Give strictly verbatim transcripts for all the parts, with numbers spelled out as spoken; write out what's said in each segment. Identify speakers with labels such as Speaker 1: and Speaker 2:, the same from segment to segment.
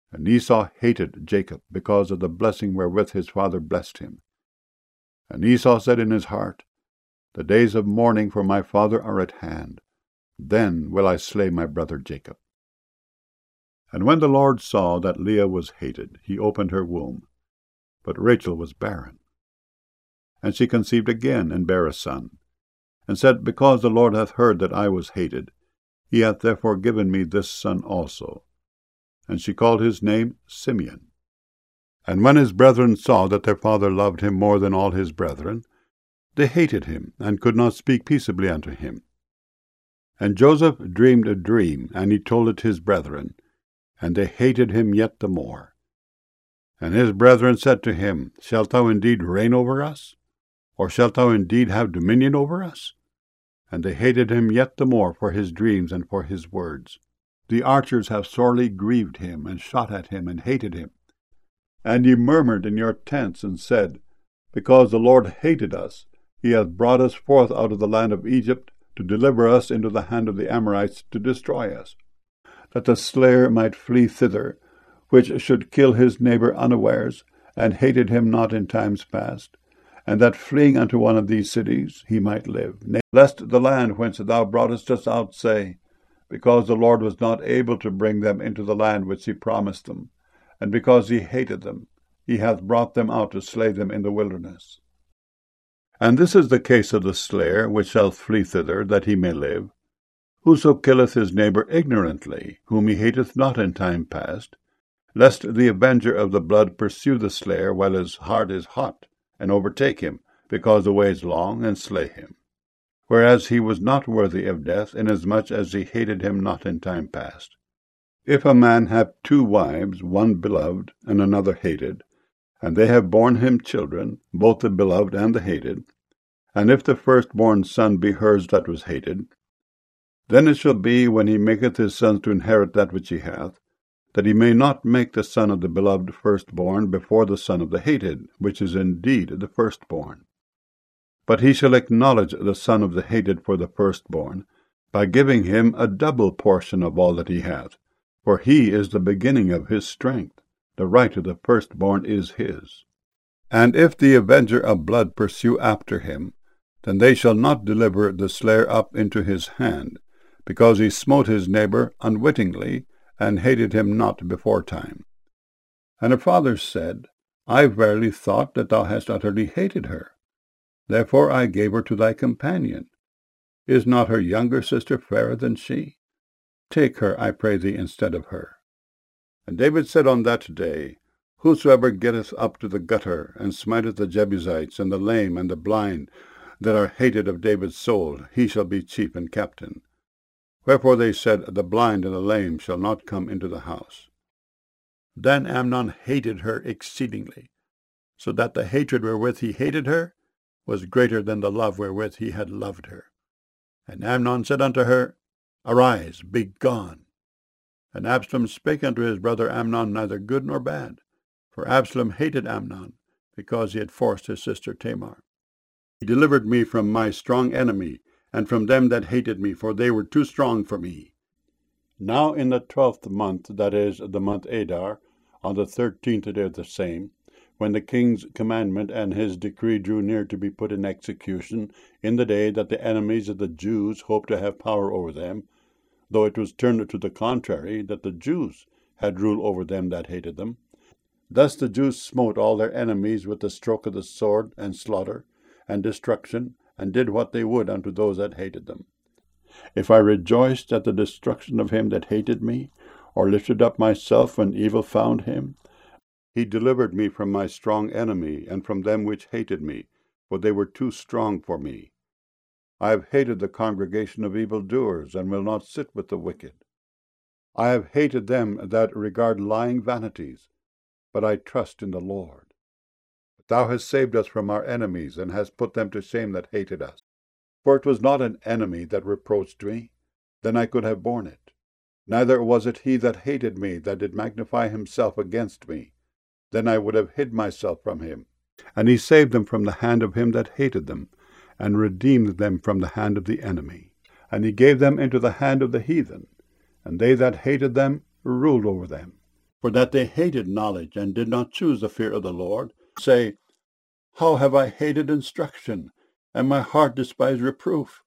Speaker 1: And Esau hated Jacob because of the blessing wherewith his father blessed him. And Esau said in his heart, The days of mourning for my father are at hand. Then will I slay my brother Jacob. And when the Lord saw that Leah was hated, he opened her womb. But Rachel was barren. And she conceived again, and bare a son, and said, Because the Lord hath heard that I was hated, he hath therefore given me this son also. And she called his name Simeon. And when his brethren saw that their father loved him more than all his brethren, they hated him, and could not speak peaceably unto him. And Joseph dreamed a dream, and he told it his brethren, and they hated him yet the more. And his brethren said to him, Shalt thou indeed reign over us? Or shalt thou indeed have dominion over us? And they hated him yet the more for his dreams and for his words. The archers have sorely grieved him, and shot at him, and hated him. And ye murmured in your tents, and said, Because the Lord hated us, he hath brought us forth out of the land of Egypt, to deliver us into the hand of the Amorites, to destroy us, that the slayer might flee thither, which should kill his neighbour unawares, and hated him not in times past, and that fleeing unto one of these cities he might live. Nay, lest the land whence thou broughtest us out say, Because the Lord was not able to bring them into the land which he promised them, and because he hated them, he hath brought them out to slay them in the wilderness. And this is the case of the slayer, which shall flee thither, that he may live. Whoso killeth his neighbour ignorantly, whom he hateth not in time past, lest the avenger of the blood pursue the slayer while his heart is hot, and overtake him, because the way is long, and slay him. Whereas he was not worthy of death, inasmuch as he hated him not in time past. If a man have two wives, one beloved, and another hated, and they have borne him children, both the beloved and the hated, and if the firstborn son be hers that was hated, then it shall be, when he maketh his sons to inherit that which he hath, that he may not make the son of the beloved firstborn before the son of the hated, which is indeed the firstborn. But he shall acknowledge the son of the hated for the firstborn, by giving him a double portion of all that he hath, for he is the beginning of his strength. The right of the firstborn is his. And if the avenger of blood pursue after him, then they shall not deliver the slayer up into his hand, because he smote his neighbour unwittingly, and hated him not beforetime. And her father said, I verily thought that thou hast utterly hated her. Therefore I gave her to thy companion. Is not her younger sister fairer than she? Take her, I pray thee, instead of her. And David said on that day, Whosoever getteth up to the gutter, and smiteth the Jebusites, and the lame, and the blind, that are hated of David's soul, he shall be chief and captain. Wherefore they said, The blind and the lame shall not come into the house. Then Amnon hated her exceedingly, so that the hatred wherewith he hated her was greater than the love wherewith he had loved her. And Amnon said unto her, Arise, be gone. And Absalom spake unto his brother Amnon neither good nor bad, for Absalom hated Amnon, because he had forced his sister Tamar. He delivered me from my strong enemy, and from them that hated me, for they were too strong for me. Now in the twelfth month, that is, the month Adar, on the thirteenth day of the same, when the king's commandment and his decree drew near to be put in execution, in the day that the enemies of the Jews hoped to have power over them, though it was turned to the contrary, that the Jews had rule over them that hated them. Thus the Jews smote all their enemies with the stroke of the sword, and slaughter, and destruction, and did what they would unto those that hated them. If I rejoiced at the destruction of him that hated me, or lifted up myself when evil found him, he delivered me from my strong enemy, and from them which hated me, for they were too strong for me. I have hated the congregation of evildoers, and will not sit with the wicked. I have hated them that regard lying vanities, but I trust in the Lord. But thou hast saved us from our enemies, and hast put them to shame that hated us. For it was not an enemy that reproached me, then I could have borne it. Neither was it he that hated me that did magnify himself against me, then I would have hid myself from him. And he saved them from the hand of him that hated them, and redeemed them from the hand of the enemy. And he gave them into the hand of the heathen, and they that hated them ruled over them. For that they hated knowledge, and did not choose the fear of the Lord, say, How have I hated instruction, and my heart despised reproof?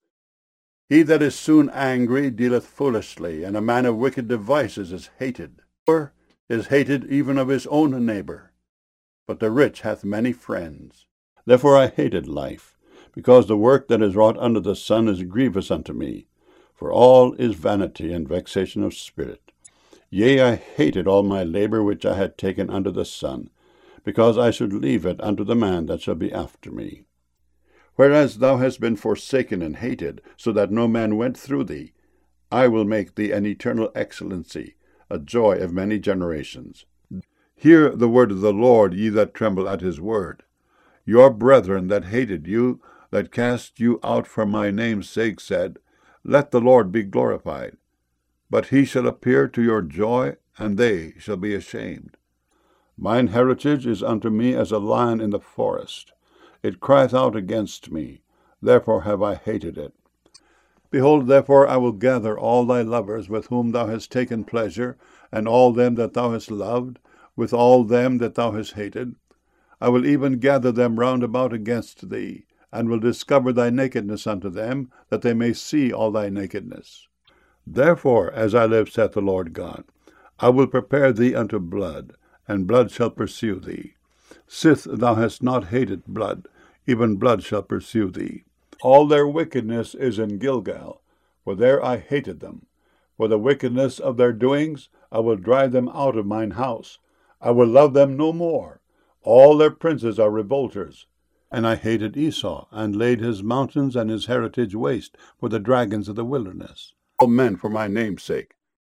Speaker 1: He that is soon angry dealeth foolishly, and a man of wicked devices is hated. Or is hated even of his own neighbor, but the rich hath many friends. Therefore I hated life, because the work that is wrought under the sun is grievous unto me, for all is vanity and vexation of spirit. Yea, I hated all my labor which I had taken under the sun, because I should leave it unto the man that shall be after me. Whereas thou hast been forsaken and hated, so that no man went through thee, I will make thee an eternal excellency, a joy of many generations. Hear the word of the Lord, ye that tremble at his word. Your brethren that hated you, that cast you out for my name's sake, said, Let the Lord be glorified. But he shall appear to your joy, and they shall be ashamed. Mine heritage is unto me as a lion in the forest. It crieth out against me, therefore have I hated it. Behold, therefore I will gather all thy lovers with whom thou hast taken pleasure, and all them that thou hast loved, with all them that thou hast hated. I will even gather them round about against thee, and will discover thy nakedness unto them, that they may see all thy nakedness. Therefore, as I live, saith the Lord God, I will prepare thee unto blood, and blood shall pursue thee. Sith thou hast not hated blood, even blood shall pursue thee. All their wickedness is in Gilgal, for there I hated them. For the wickedness of their doings I will drive them out of mine house. I will love them no more. All their princes are revolters. And I hated Esau, and laid his mountains and his heritage waste for the dragons of the wilderness. All men for my name's sake.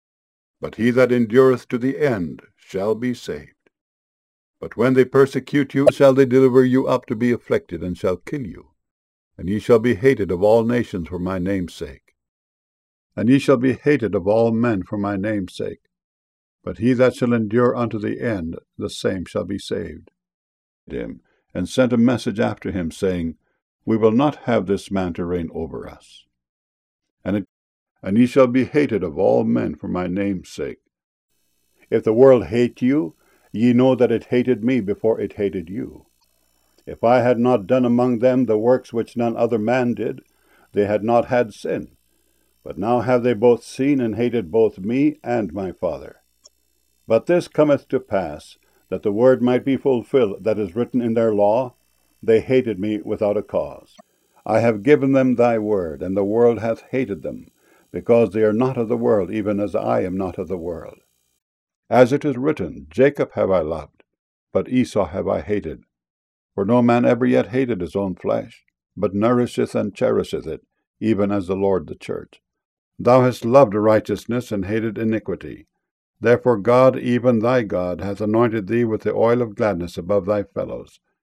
Speaker 1: But he that endureth to the end shall be saved. But when they persecute you, shall they deliver you up to be afflicted, and shall kill you. And ye shall be hated of all nations for my name's sake. And ye shall be hated of all men for my name's sake. But he that shall endure unto the end, the same shall be saved. Him, and sent a message after him, saying, We will not have this man to reign over us. And, it, and ye shall be hated of all men for my name's sake. If the world hate you, ye know that it hated me before it hated you. If I had not done among them the works which none other man did, they had not had sin. But now have they both seen and hated both me and my Father. But this cometh to pass, that the word might be fulfilled that is written in their law, They hated me without a cause. I have given them thy word, and the world hath hated them, because they are not of the world, even as I am not of the world. As it is written, Jacob have I loved, but Esau have I hated. For no man ever yet hated his own flesh, but nourisheth and cherisheth it, even as the Lord the church. Thou hast loved righteousness, and hated iniquity. Therefore God, even thy God, hath anointed thee with the oil of gladness above thy fellows.